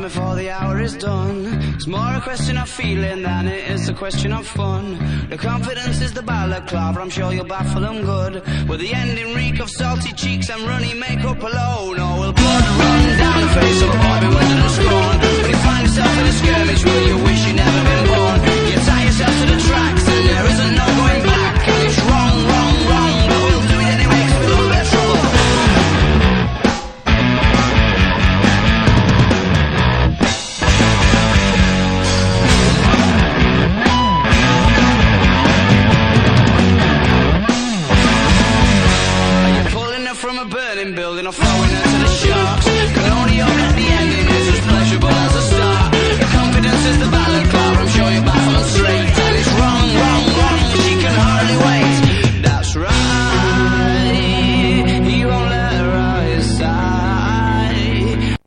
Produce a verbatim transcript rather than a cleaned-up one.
before the hour is done. It's more a question of feeling than it is a question of fun. The confidence is the balaclava, I'm sure you'll baffle them good. With the ending reek of salty cheeks and runny makeup alone, or will blood run down the face